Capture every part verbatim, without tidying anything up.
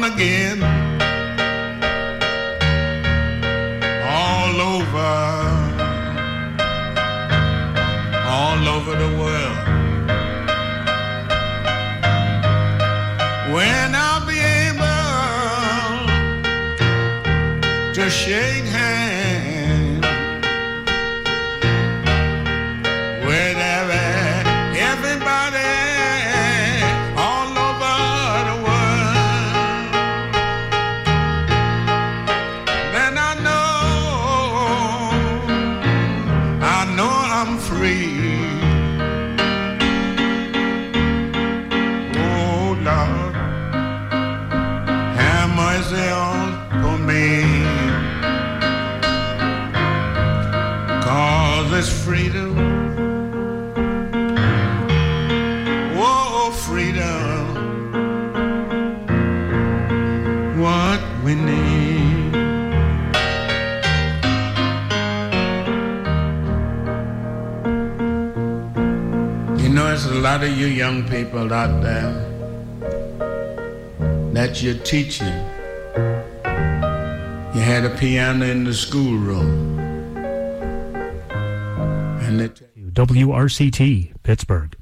born again all over, all over the world. When I'll be able to shake hands with every, everybody all over the world, then I know, I know I'm free. Oh Lord, have mercy on me, 'cause it's freedom. Oh, freedom, what we need. You know, there's a lot of you young people out there that you're teaching. You had a piano in the schoolroom, and they tell you W R C T, Pittsburgh.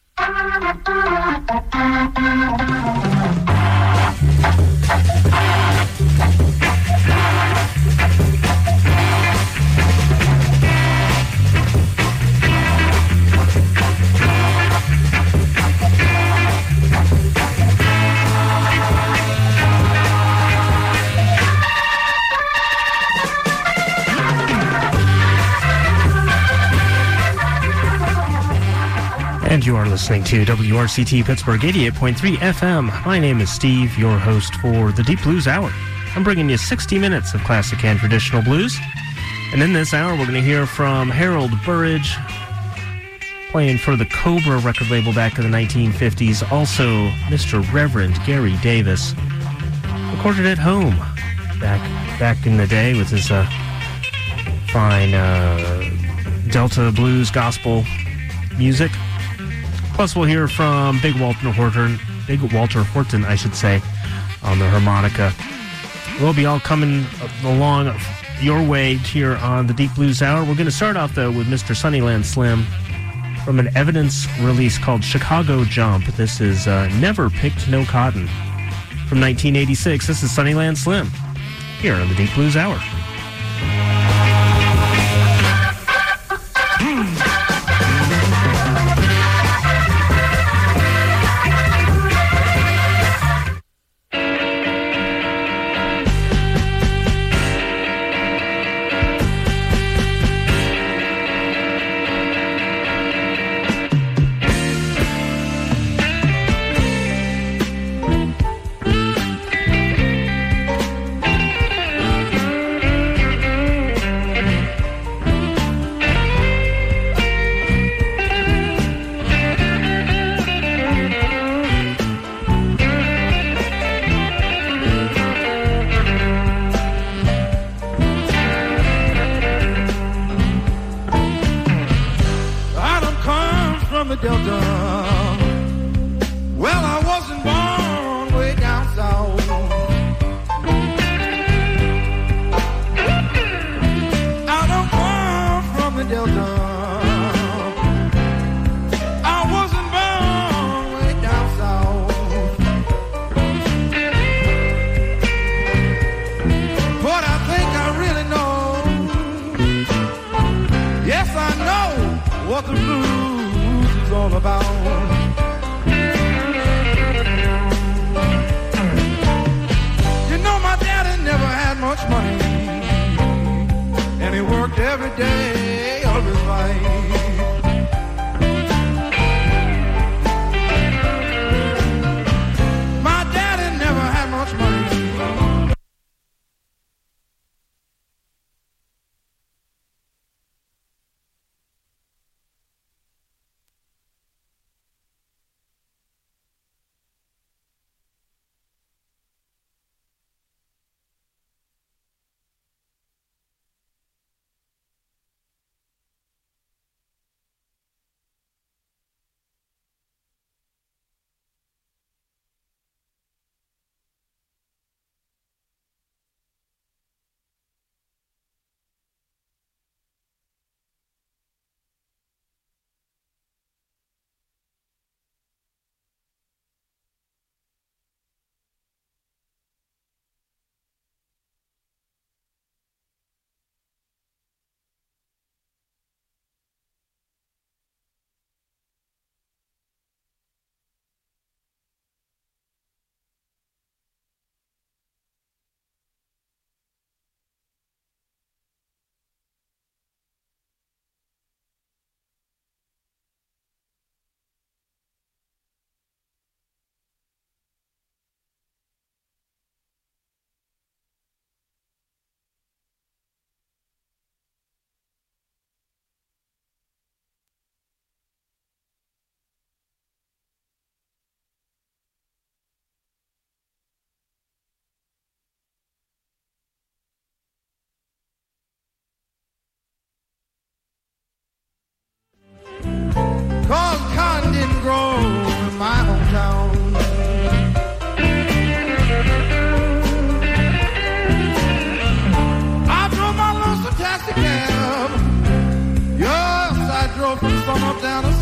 And you are listening to W R C T Pittsburgh eighty-eight point three F M. My name is Steve, your host for the Deep Blues Hour. I'm bringing you sixty minutes of classic and traditional blues. And in this hour, we're going to hear from Harold Burridge, playing for the Cobra record label back in the nineteen fifties. Also, Mister Reverend Gary Davis, recorded at home back back in the day with his uh, fine uh, Delta blues gospel music. Plus, we'll hear from Big Walter Horton, Big Walter Horton, I should say, on the harmonica. We'll be all coming along your way here on the Deep Blues Hour. We're going to start off, though, with Mister Sunnyland Slim from an Evidence release called Chicago Jump. This is uh, Never Picked No Cotton from nineteen eighty-six. This is Sunnyland Slim here on the Deep Blues Hour.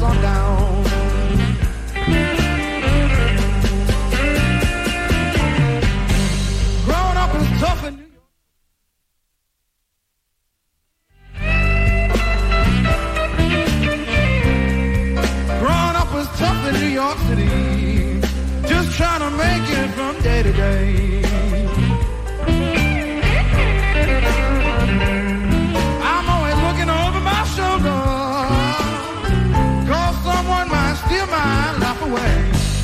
on down. Growing up is tough in New York. Growing up was tough in New York City, just trying to make it from day to day. I'm always looking over my shoulder, cause someone might steal my life away.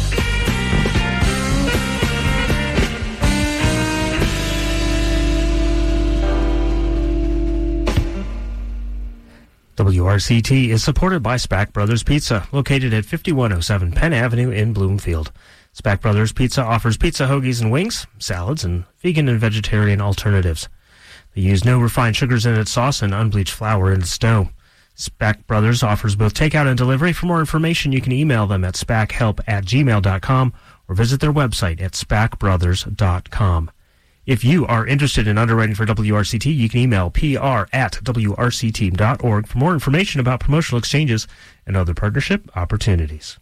W R C T is supported by Spack Brothers Pizza, located at fifty-one oh seven Penn Avenue in Bloomfield. Spack Brothers Pizza offers pizza, hoagies, and wings, salads, and vegan and vegetarian alternatives. They use no refined sugars in its sauce and unbleached flour in its dough. Spack Brothers offers both takeout and delivery. For more information, you can email them at spackhelp at gmail dot com or visit their website at spack brothers dot com. If you are interested in underwriting for W R C T, you can email P R at W R C T dot org for more information about promotional exchanges and other partnership opportunities.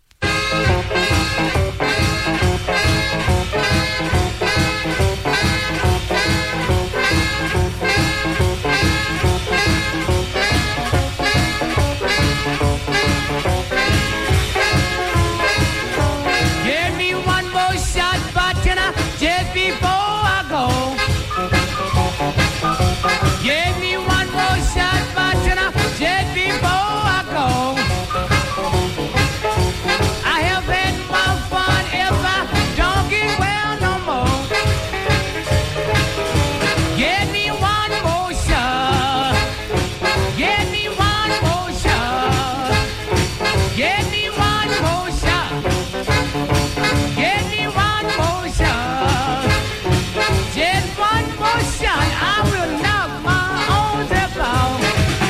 Give me one more shot, bartender, just before I go. Give me one more shot, bartender, just before I go. I have had more fun if I don't get well no more. Give me one more shot. Give me one more shot. Give me one more shot. Give me one more shot. Just one more shot. I will knock my own self out.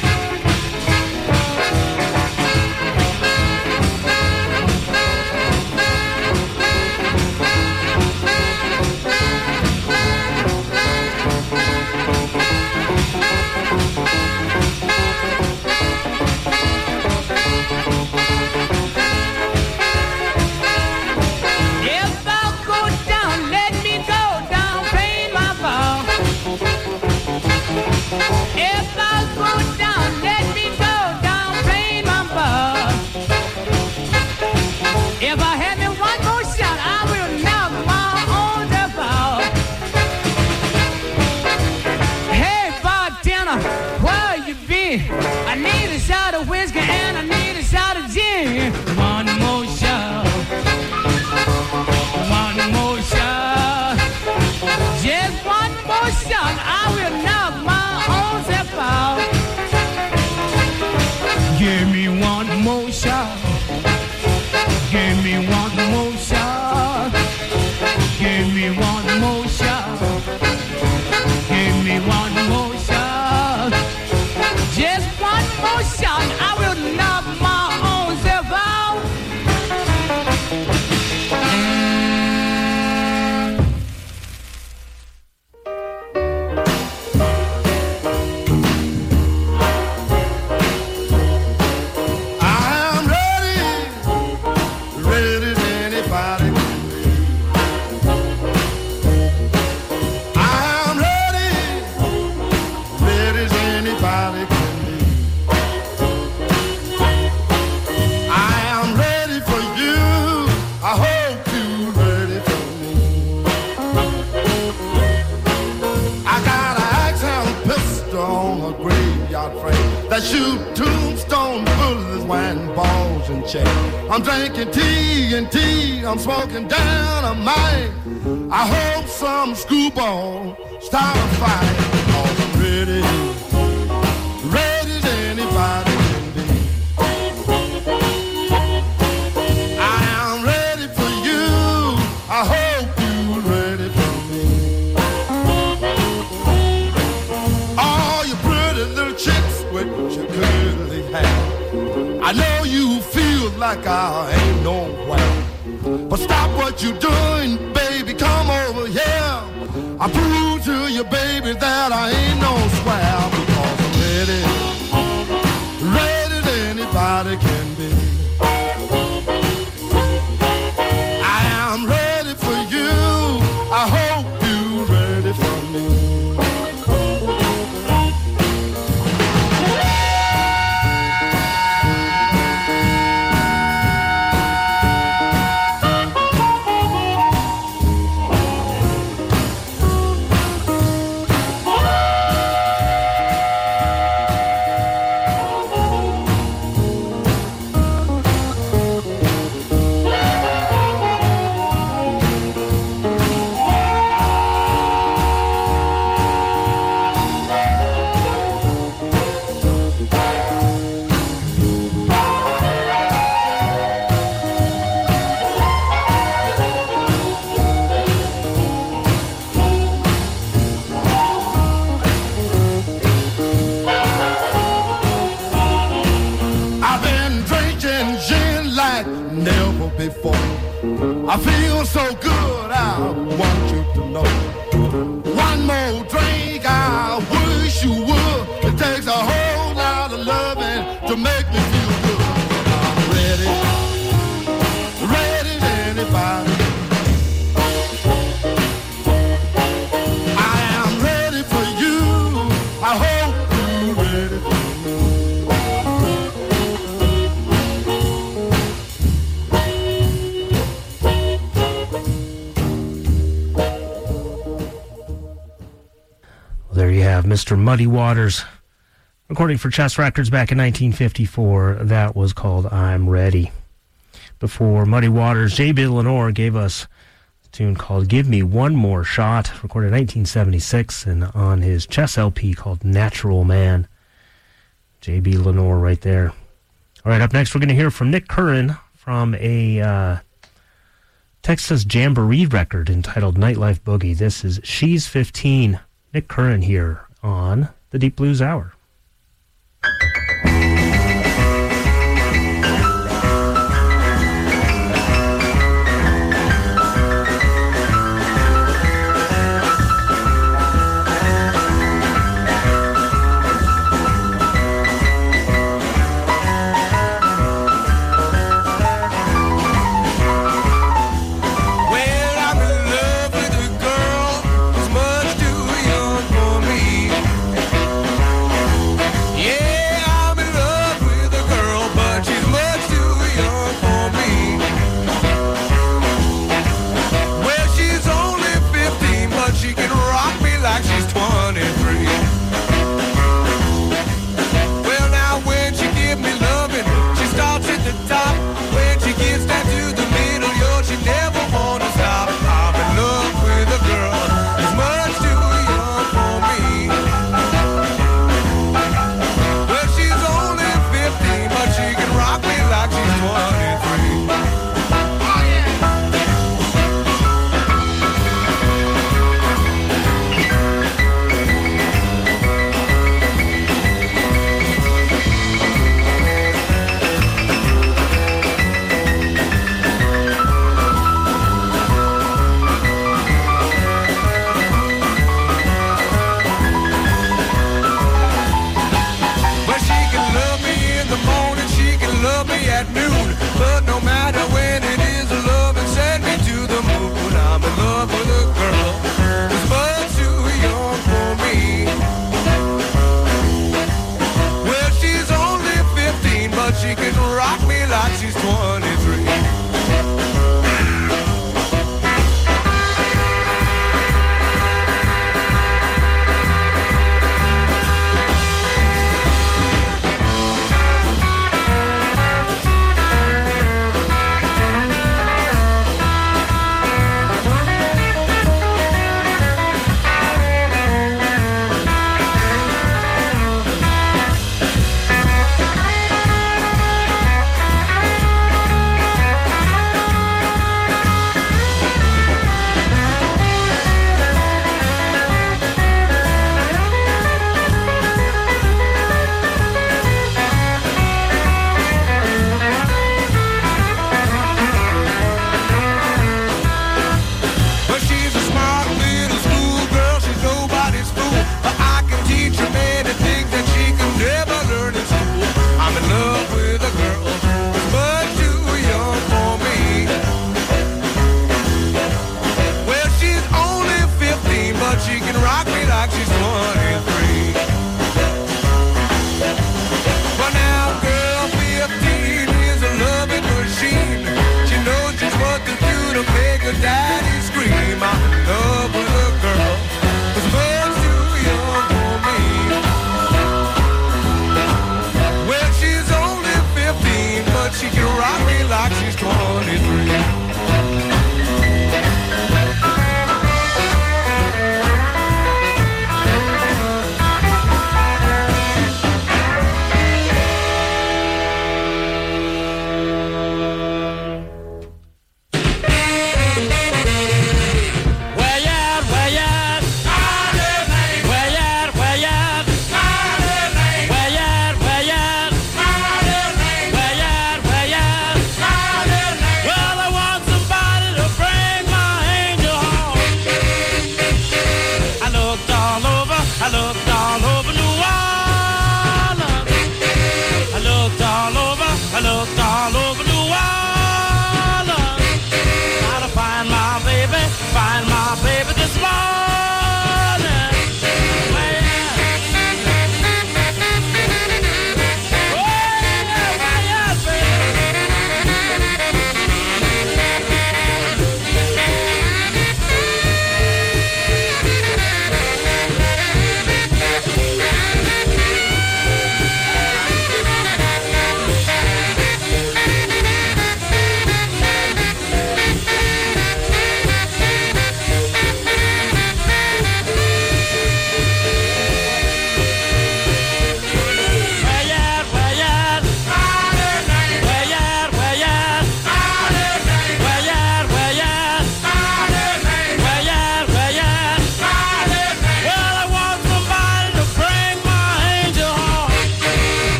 If I go down, let me go down, pay my vow. If I go down, let me go down, pay my vow. If I had me one more shot, I will knock my own self out. Hey, bartender, where you been? I need a shot of whiskey and I need a shot of gin. One more shot. One more shot. Just one more shot. I will knock my own self out. Give me one more shot. Give me one more shot. Give me one more shot. Give me one more shot. Just one more shot. I will knock my own self out. I'm ready, ready as anybody can be. I'm ready, ready as anybody can be. I am ready for you. I hope you're ready for me. I got an axe-handle pistol on a graveyard frame that shoot tombstone bullets, wine balls and chain. I'm drinking tea and tea, I'm smoking down a mine. I hope some screwball start a fight. Cause I'm ready, ready as anybody can be. I am ready for you, I hope you're ready for me. All you pretty little chicks with your curly hair, I know you feel like I ain't nowhere. But stop what you're doing, baby, come over here. I prove to you, baby, that I ain't no square. Because I'm ready, ready as anybody can be. feels so good, I want you to know. One more drink, I wish you would. It takes a whole lot of loving to make me feel good. I'm ready, ready to anybody. I am ready for you. I hope you're ready for me. There you have Mister Muddy Waters, recording for Chess Records back in nineteen fifty-four. That was called I'm Ready. Before Muddy Waters, J B. Lenore gave us a tune called Give Me One More Shot, recorded in nineteen seventy-six and on his Chess L P called Natural Man. J B. Lenore right there. All right, up next we're going to hear from Nick Curran from a uh, Texas Jamboree record entitled Nightlife Boogie. This is She's fifteen. Nick Curran here on the Deep Blues Hour. Oh, yeah.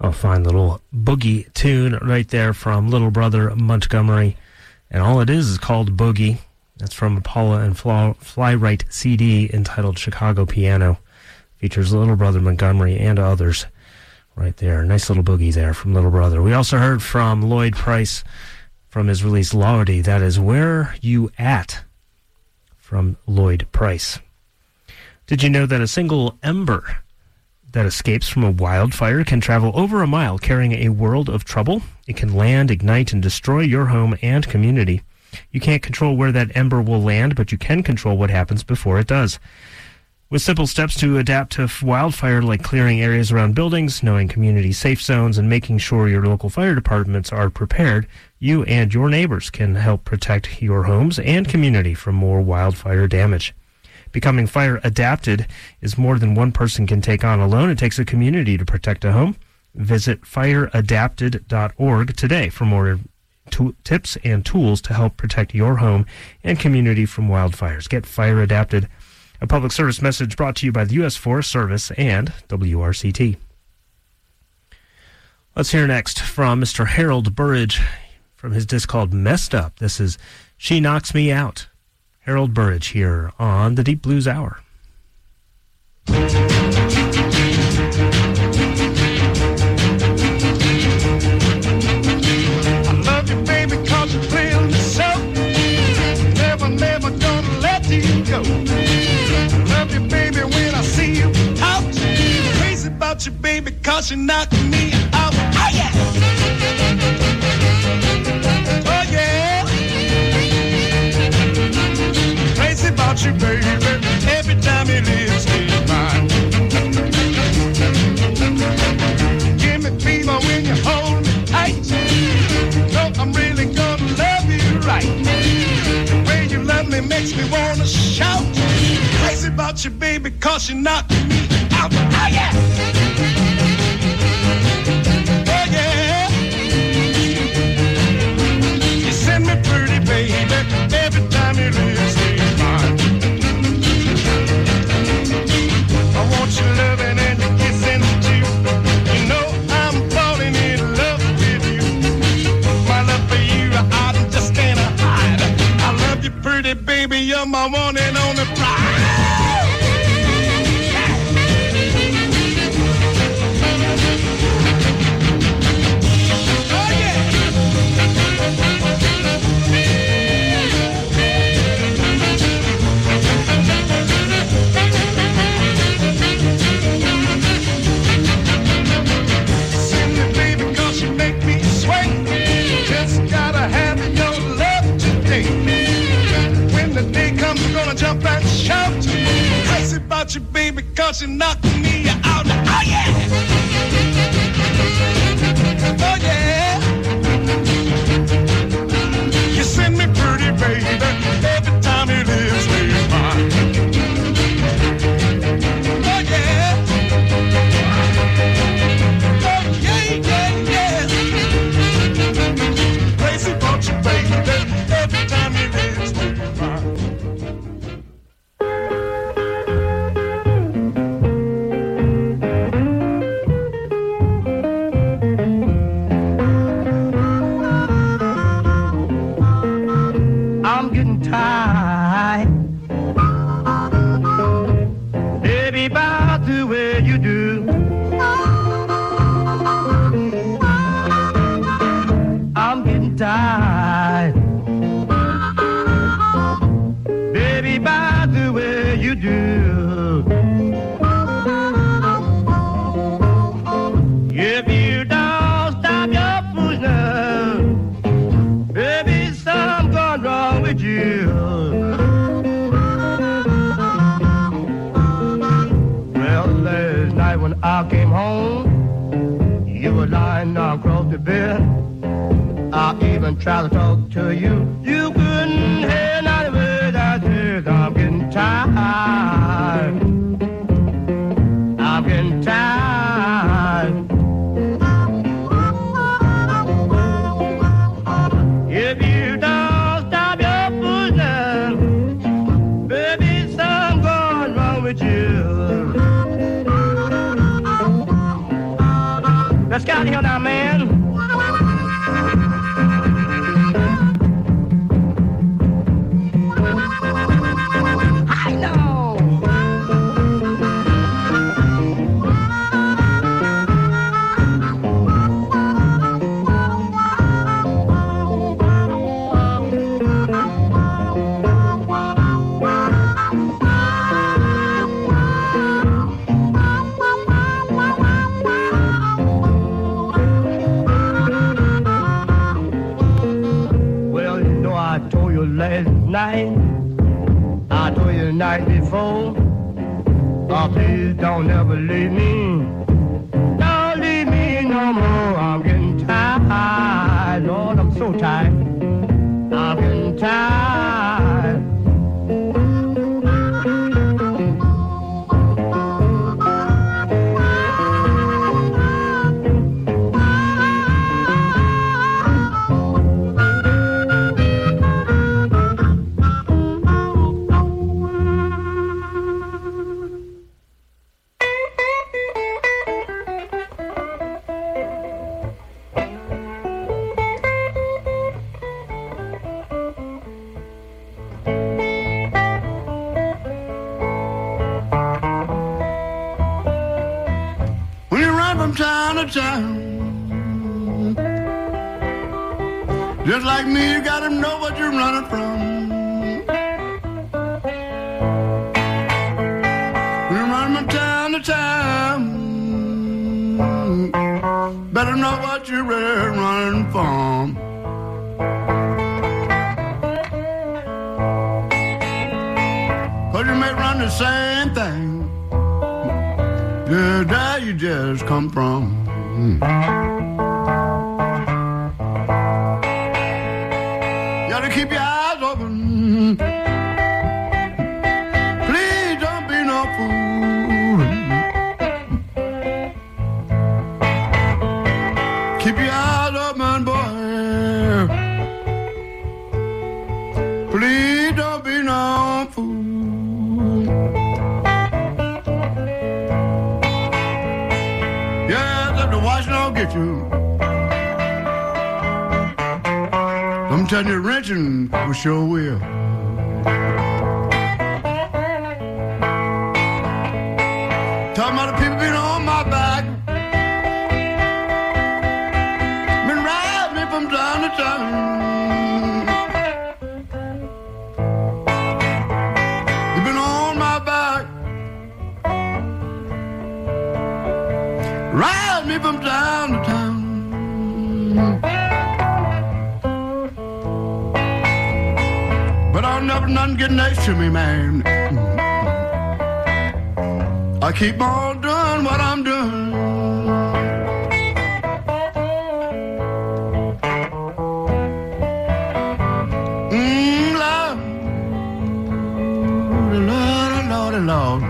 A fine little boogie tune right there from Little Brother Montgomery. And all it is is called Boogie. That's from a Paula and Fly, Flywright C D entitled Chicago Piano. Features Little Brother Montgomery and others right there. Nice little boogie there from Little Brother. We also heard from Lloyd Price from his release Lordy. That is Where You At from Lloyd Price. Did you know that a single ember that escapes from a wildfire can travel over a mile carrying a world of trouble? It can land, ignite, and destroy your home and community. You can't control where that ember will land, but you can control what happens before it does. With simple steps to adapt to wildfire, like clearing areas around buildings, knowing community safe zones, and making sure your local fire departments are prepared, you and your neighbors can help protect your homes and community from more wildfire damage. Becoming fire adapted is more than one person can take on alone. It takes a community to protect a home. Visit fire adapted dot org today for more to- tips and tools to help protect your home and community from wildfires. Get Fire Adapted, a public service message brought to you by the U S Forest Service and W R C T. Let's hear next from Mister Harold Burridge from his disc called Messed Up. This is She Knocks Me Out. Harold Burridge here on the Deep Blues Hour. I love you, baby, cause you play on the show. Never, never gonna let you go. I love you, baby, when I see you out. Crazy about you, baby, cause you knock me out. Oh, yeah! Oh, yeah! Crazy about you, baby, every time you live, stay mine. Give me fever when you hold me tight. No, I'm really gonna love you right. The way you love me makes me wanna shout. Crazy about you, baby, cause you knock me out. Oh, yeah! Oh, yeah! You send me pretty, baby, every time you live, stay mine. I want your loving and your kissing too. You know I'm falling in love with you. My love for you, I just can't hide. I love you, pretty baby, you're my one and only pride. Jump and shout, crazy about you, baby, cause you knocked me out. Oh, yeah! Oh, yeah! You send me pretty, baby, every time you live, stay mine. Oh, yeah! Oh, yeah, yeah, yeah! Crazy about you, baby, every time you live, stay mine. I came home, you were lying across the bed. I even tried to talk to you. You couldn't hear not a word I said. I'm getting tired. I'm getting tired. If you don't stop your pushing, baby, something's going wrong with you. Let's get out of here now, man. I know. Last night, I told you the night before, oh, please don't ever leave me. Don't leave me no more. I'm getting tired, Lord, I'm so tired. I'm getting tired. Town. Just like me, you gotta know what you're running from. You're running from town to town. Better know what you're really running from. Cause you may run the same thing. Yeah, there you just come from. Mm. You gotta keep your eyes open. Please don't be no fool. Keep your eyes open, boy. Please don't be no fool. Yeah, the watch don't get you. I'm telling you, wrenching for sure will. Talking about the people been on my back, been riding me from time to time. You've been on my back, riding me from time to time. But I'll never none get next to me, man. I keep on doing what I'm doing. Mmm, Lord, Lord, Lord, Lord.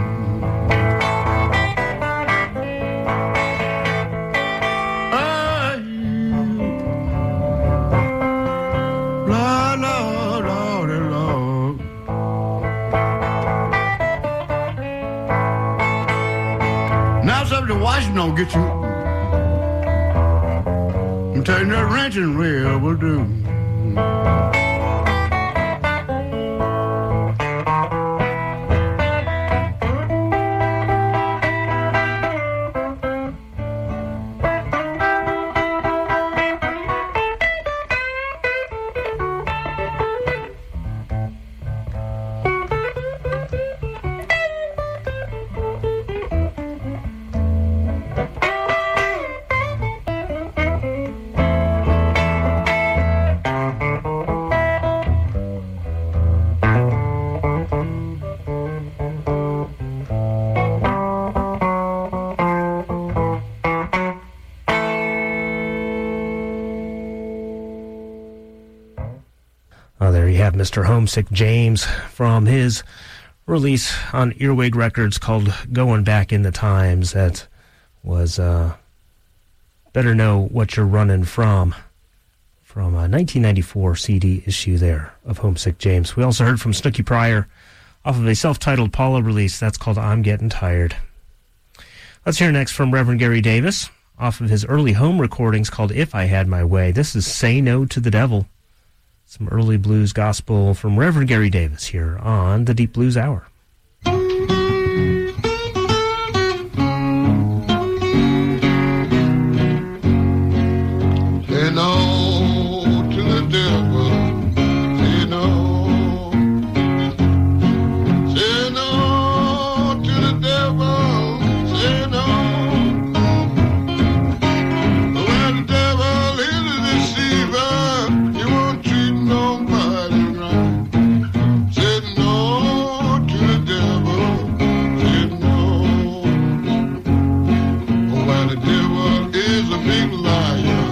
Washington don't get you. I'm telling you, that wrenching wheel will do. Mister Homesick James from his release on Earwig Records called Going Back in the Times. That was uh, Better Know What You're Running From, from a nineteen ninety-four C D issue there of Homesick James. We also heard from Snooky Pryor off of a self-titled Paula release. That's called I'm Getting Tired. Let's hear next from Reverend Gary Davis off of his early home recordings called If I Had My Way. This is Say No to the Devil. Some early blues gospel from Reverend Gary Davis here on the Deep Blues Hour. Say no to the devil. Say no. Say no to the devil. Say no. When the devil is a deceiver, he won't treat nobody right. Say no to the devil. Say no. When the devil is a big liar.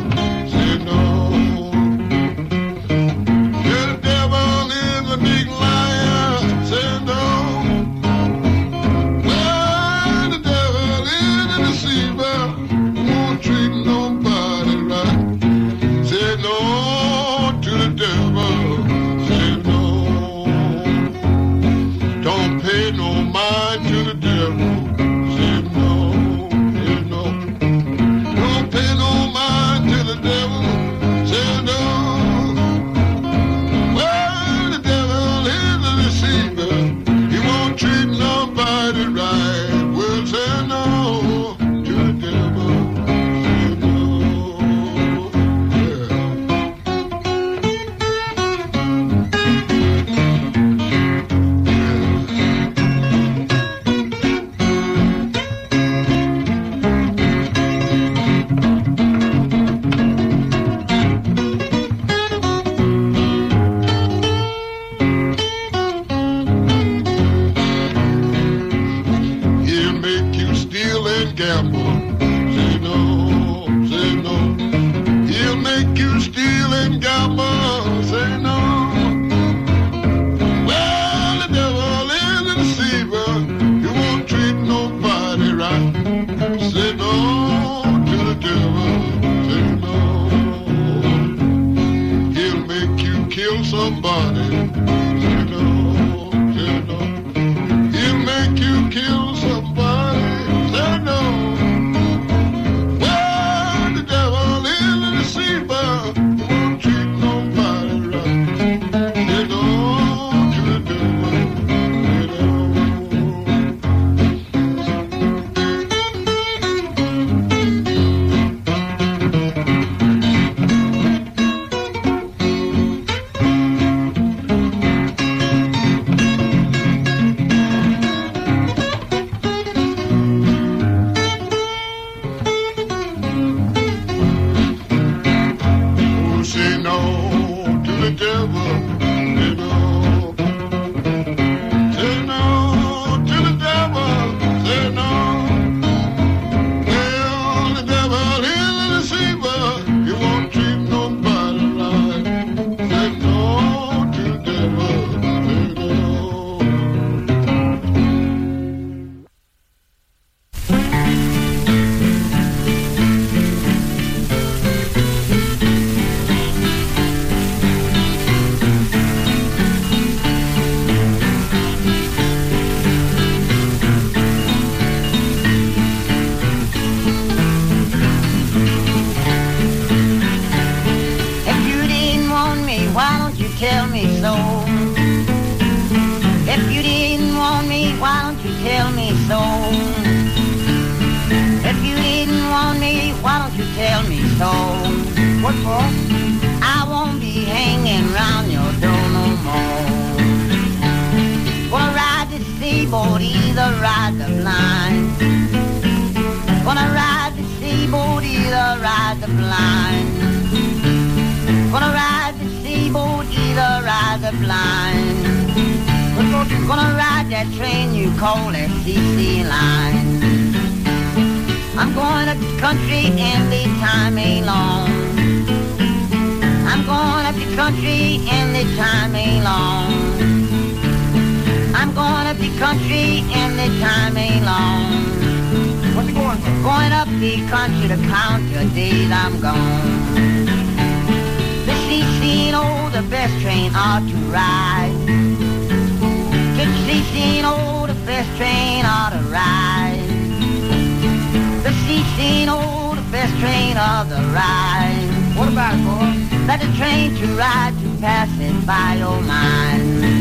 last train of the ride. What about it, boy? Let the train to ride to pass it by your mind.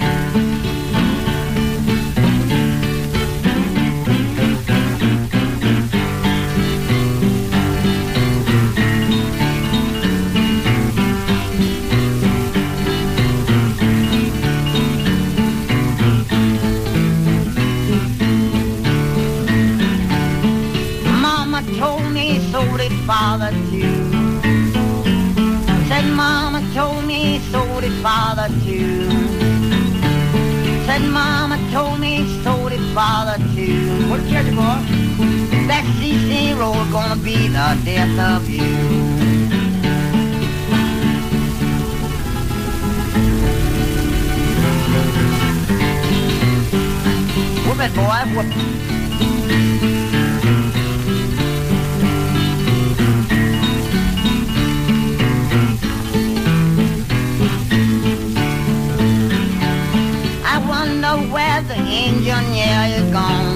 So did Father too. Said Mama told me, so did Father too. Said Mama told me, so did Father too. What did you catch, boy? That C C road gonna be the death of you. Whoop it, boy, whoop it. Where the engineer is gone.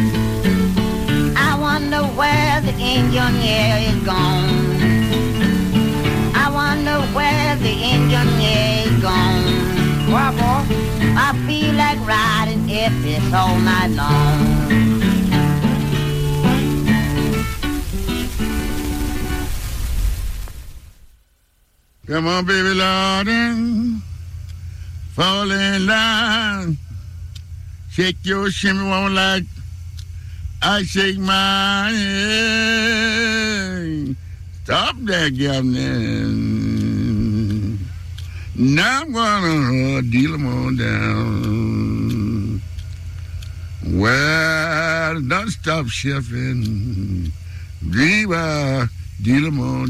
I wonder where the engineer is gone. I wonder where the engineer is gone. Why, boy? I feel like riding if it's all night long. Come on, baby, Lord, and fall in line. Shake your shimmy woman like I shake mine. Stop that gambling. Now I'm gonna deal them on down. Well, don't stop shuffling. Leave I deal them on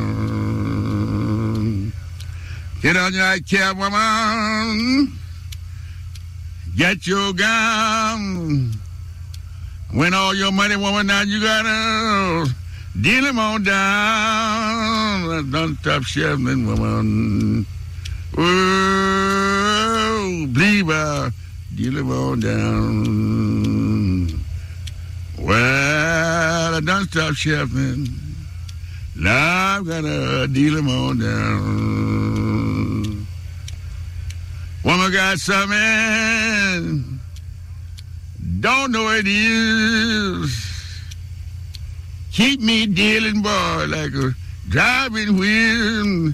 down. Get on your cab, woman. Get your gun. Win all your money, woman. Now you gotta deal him on down. Don't stop shuffling, woman. Oh, believe I deal him on down. Well, don't stop shuffling. Now I'm gonna deal him on down. Woman got something, don't know what it is. Keep me dealing, boy, like a driving wheel.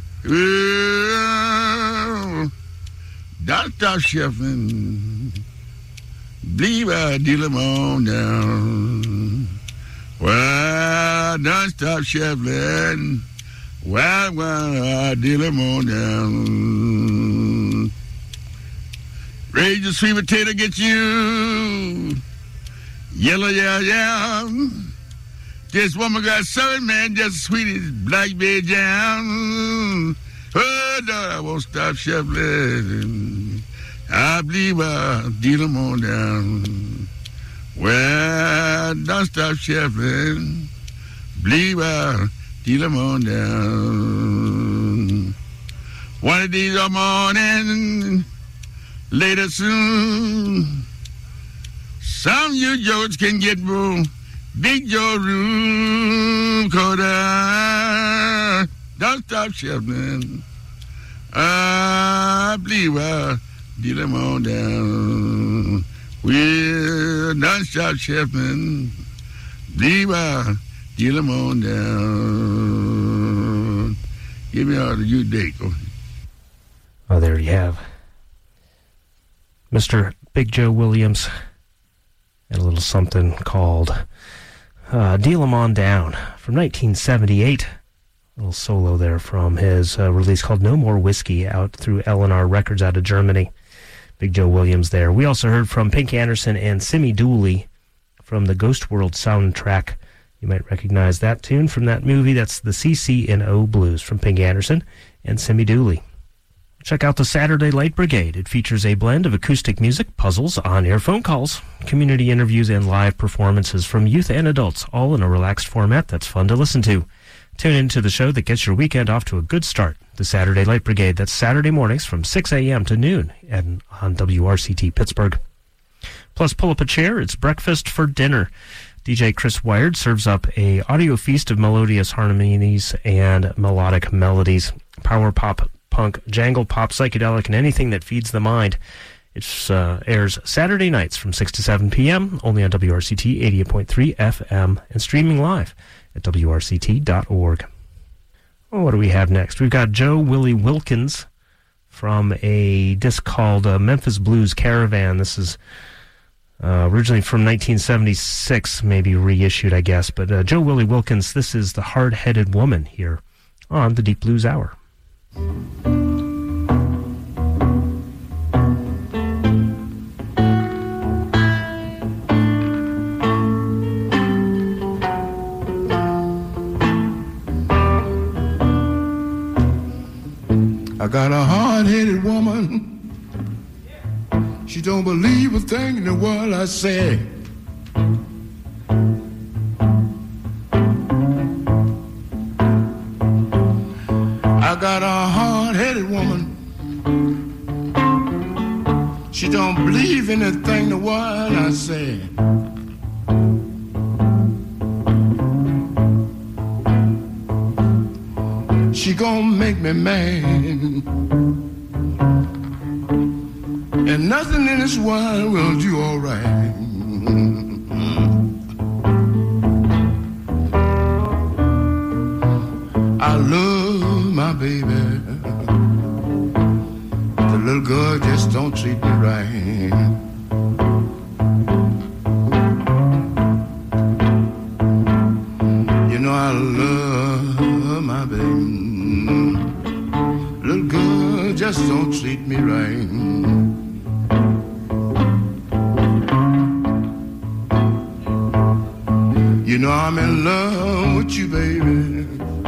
Oh, don't stop shuffling. Believe I deal 'em on down. Well, don't stop shuffling. Well, well, I deal 'em on down. Raise your sweet potato, get you. Yellow, yeah, yeah. This woman got something, man, just sweet as blackberry jam. Oh, Lord, I won't stop shuffling. I believe I'll deal 'em on down. Well, don't stop shuffling. Believe I'll deal 'em on down. One of these morning, later soon, some you jokes can get more big your room, 'cause I don't stop shuffling. I believe I'll deal 'em on down. Well, don't stop shuffling. Believe I'll deal 'em on down. Give me all the you date. Oh, there you have Mister Big Joe Williams and a little something called uh, Deal 'Em On Down from nineteen seventy-eight. A little solo there from his uh, release called No More Whiskey, out through L and R Records out of Germany. Big Joe Williams there. We also heard from Pink Anderson and Simi Dooley from the Ghost World soundtrack. You might recognize that tune from that movie. That's the C C and O Blues from Pink Anderson and Simi Dooley. Check out the Saturday Light Brigade. It features a blend of acoustic music, puzzles, on-air phone calls, community interviews, and live performances from youth and adults, all in a relaxed format that's fun to listen to. Tune into the show that gets your weekend off to a good start. The Saturday Light Brigade. That's Saturday mornings from six a.m. to noon and on W R C T Pittsburgh. Plus, pull up a chair. It's breakfast for dinner. D J Chris Wired serves up a audio feast of melodious harmonies and melodic melodies. Power pop, punk, jangle pop, psychedelic, and anything that feeds the mind. It uh, airs Saturday nights from six to seven p.m. only on W R C T eighty-eight point three F M and streaming live at W R C T dot org. Well, what do we have next? We've got Joe Willie Wilkins from a disc called uh, Memphis Blues Caravan. This is uh, originally from nineteen seventy-six, maybe reissued, I guess. But uh, Joe Willie Wilkins, this is The Hard-Headed Woman here on the Deep Blues Hour. I got a hard-headed woman. She don't believe a thing in the world I say. I got a hard-headed woman. She don't believe in a thing the world I say. She gon' make me mad, and nothing in this world will do all right. I love my baby, the little girl just don't treat me right. You know I love my baby, little girl just don't treat me right. You know I'm in love with you, baby.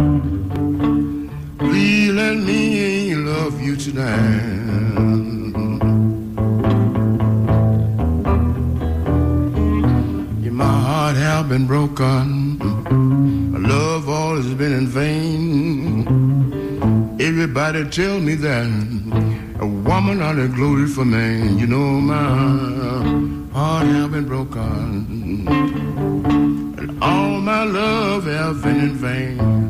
Please let me love you tonight. Yeah, my heart have been broken. My love all has been in vain. Everybody tell me that a woman ought to glory for me. You know my heart have been broken, and all my love have been in vain.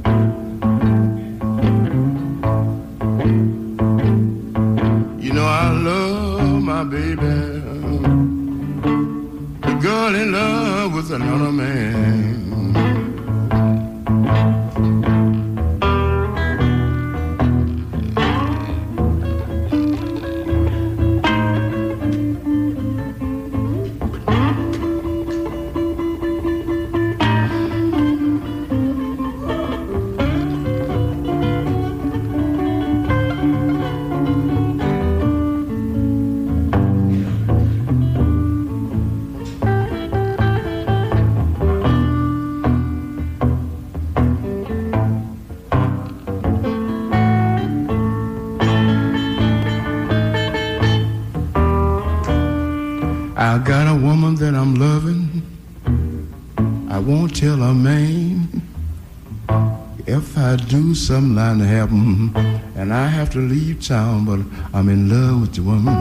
You know I love my baby, the girl in love with another man. I got a woman that I'm loving. I won't tell her man. If I do, something not to happen, and I have to leave town, but I'm in love with the woman.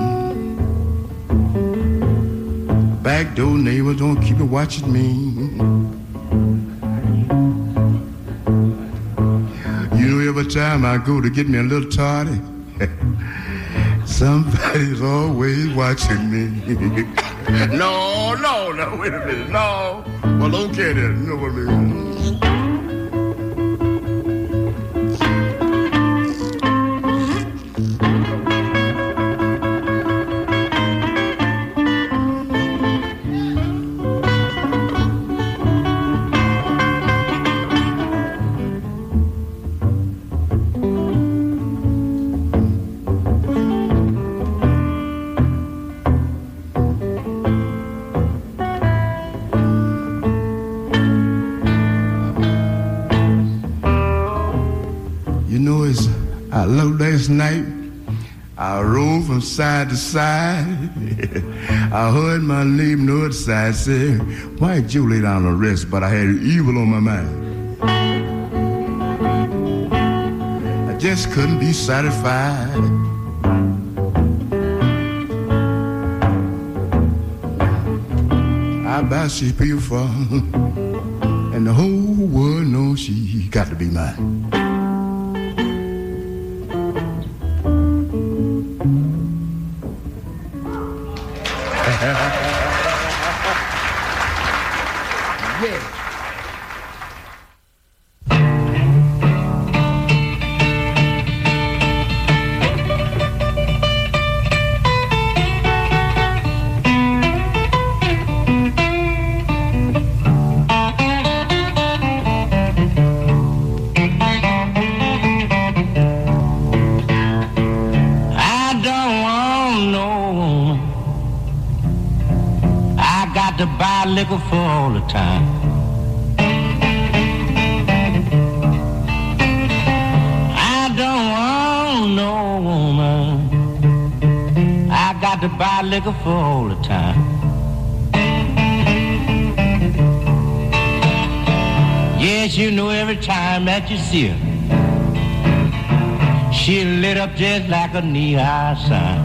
Back door neighbor don't keep it watching me. You know, every time I go to get me a little tardy, somebody's always watching me. No, no, no, wait a minute, no. Well, okay then, you know what I mean. Last night, I rode from side to side. I heard my neighbor on the other side say, "Why did you lay down to rest?" But I had evil on my mind. I just couldn't be satisfied. I buy she beautiful, and the whole world knows she got to be mine. Yeah. To buy liquor for all the time. I don't want no woman. I got to buy liquor for all the time. Yes, you know every time that you see her, she lit up just like a neon sign.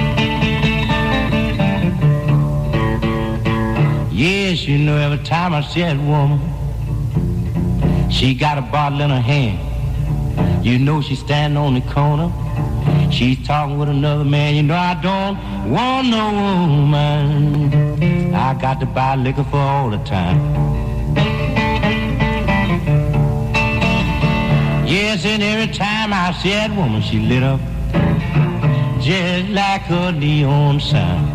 Yes, you know, every time I see that woman, she got a bottle in her hand. You know she's standing on the corner. She's talking with another man. You know I don't want no woman. I got to buy liquor for all the time. Yes, and every time I see that woman, she lit up just like a neon sign.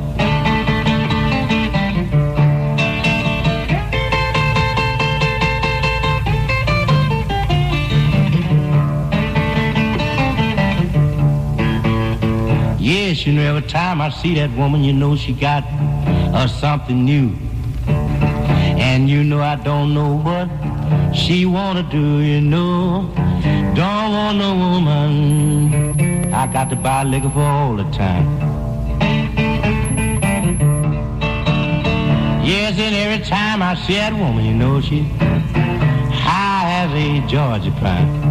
Yes, you know, every time I see that woman, you know she got uh, something new. And you know I don't know what she wanna do, you know. Don't want no woman. I got to buy liquor for all the time. Yes, and every time I see that woman, you know she high as a Georgia pine.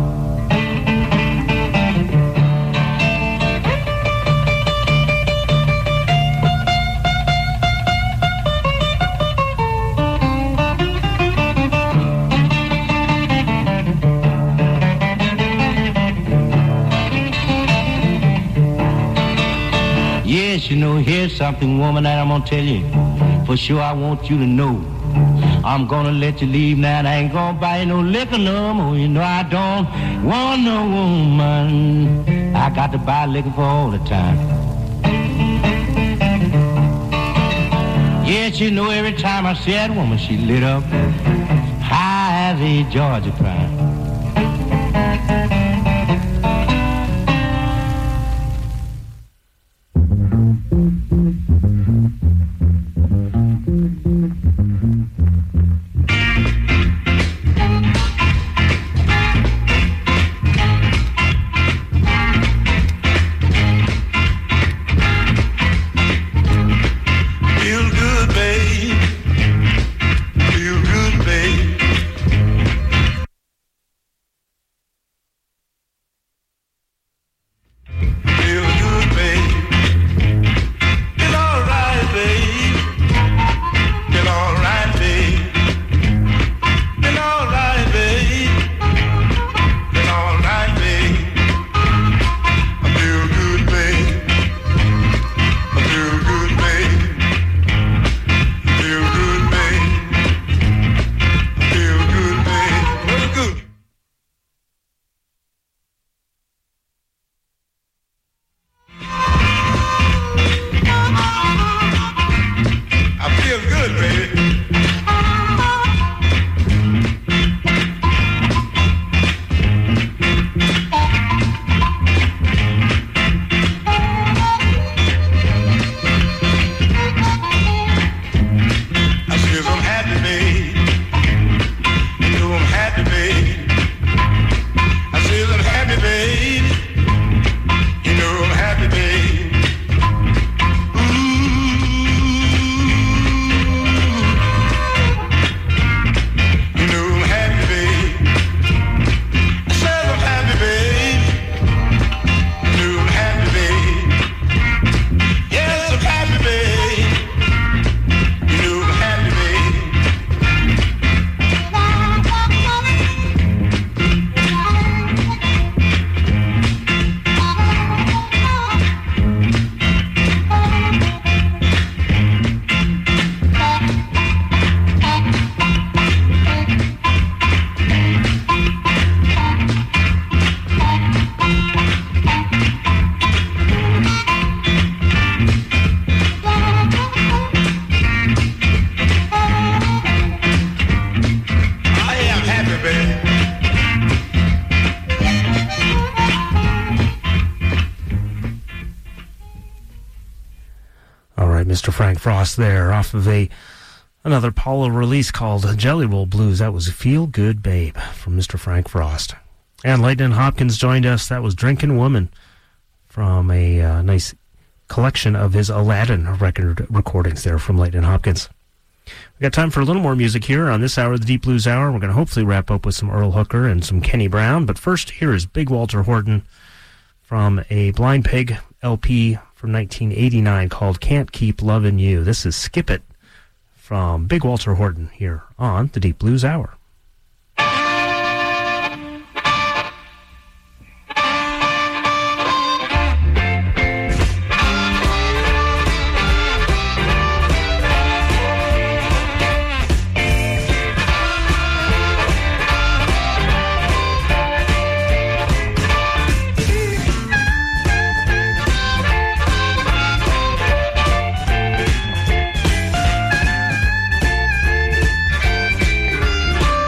Yes, you know, here's something, woman, that I'm gonna tell you. For sure, I want you to know. I'm gonna let you leave now, and I ain't gonna buy you no liquor no more. You know, I don't want no woman. I got to buy liquor for all the time. Yes, you know, every time I see that woman, she lit up high as a Georgia pine. Mister Frank Frost there, off of a another Apollo release called Jelly Roll Blues. That was Feel Good Babe from Mister Frank Frost. And Lightnin' Hopkins joined us. That was Drinkin' Woman from a uh, nice collection of his Aladdin record recordings there from Lightnin' Hopkins. We got time for a little more music here on this hour of the Deep Blues Hour. We're going to hopefully wrap up with some Earl Hooker and some Kenny Brown. But first, here is Big Walter Horton from a Blind Pig L P from nineteen eighty-nine called Can't Keep Lovin' You. This is Skip It from Big Walter Horton here on the Deep Blues Hour. Thank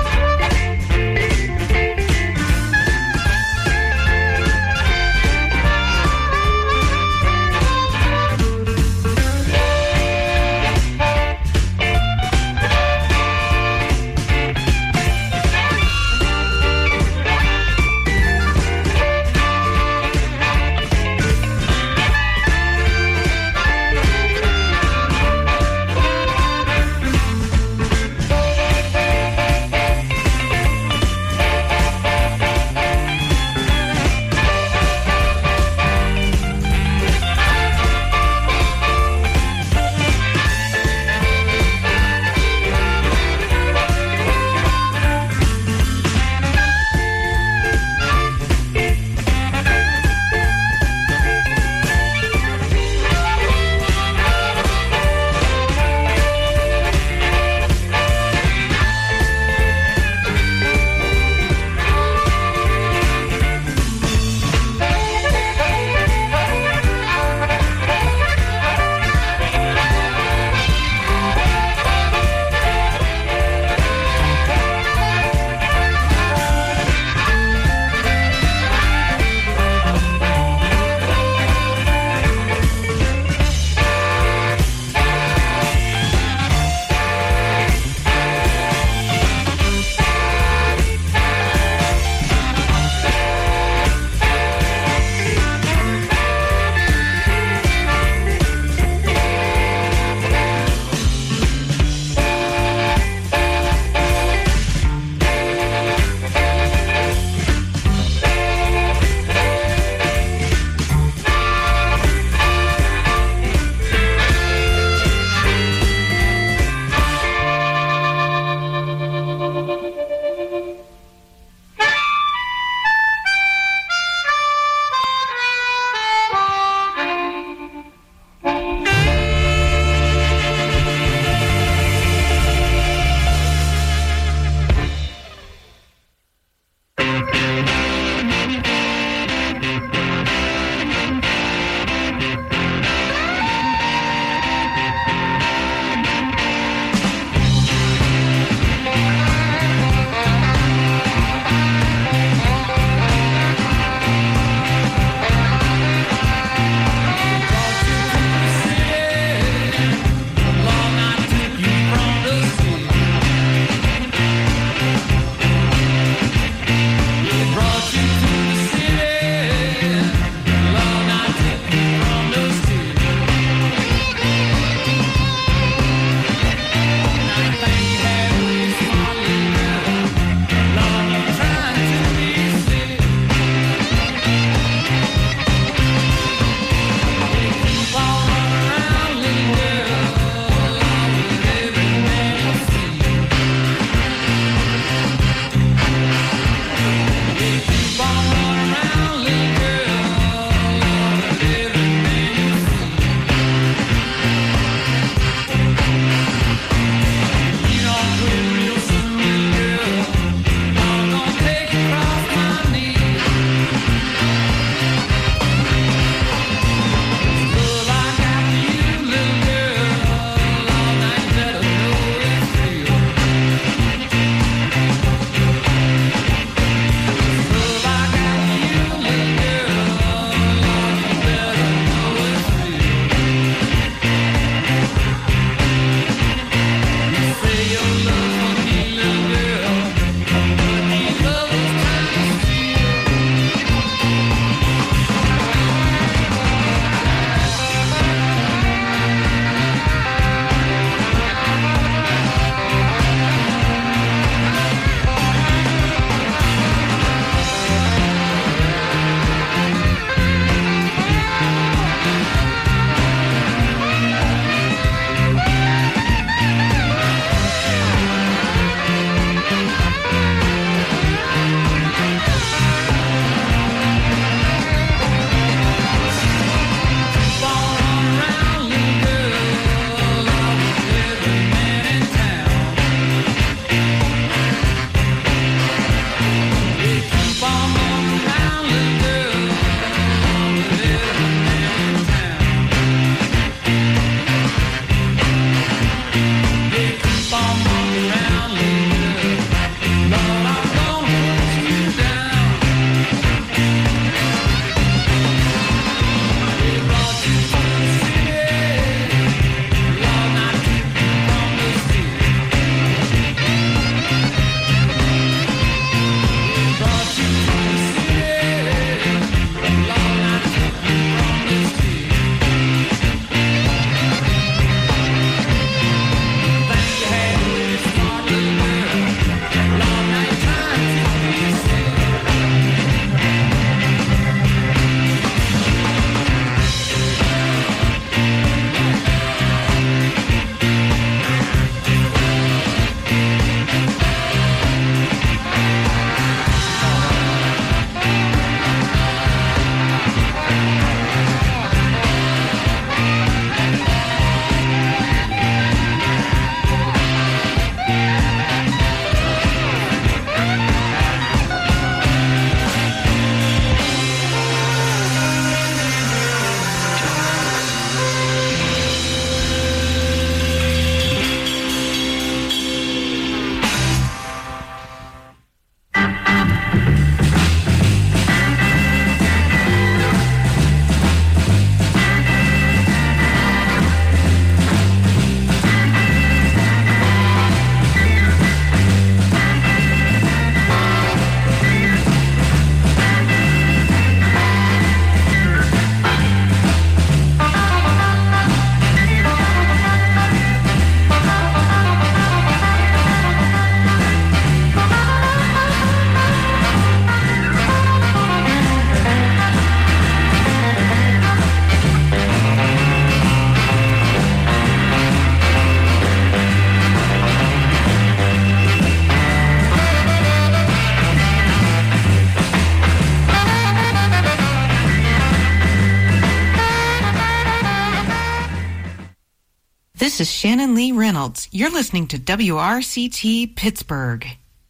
This is Shannon Lee Reynolds. You're listening to W R C T Pittsburgh.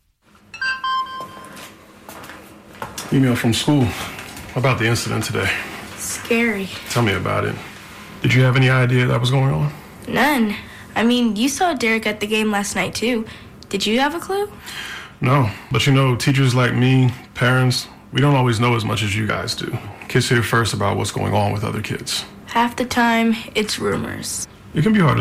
Email from school about the incident today. Scary. Tell me about it. Did you have any idea that was going on? None. I mean, you saw Derek at the game last night, too. Did you have a clue? No, but you know, teachers like me, parents, we don't always know as much as you guys do. Kids hear first about what's going on with other kids. Half the time, it's rumors. It can be hard to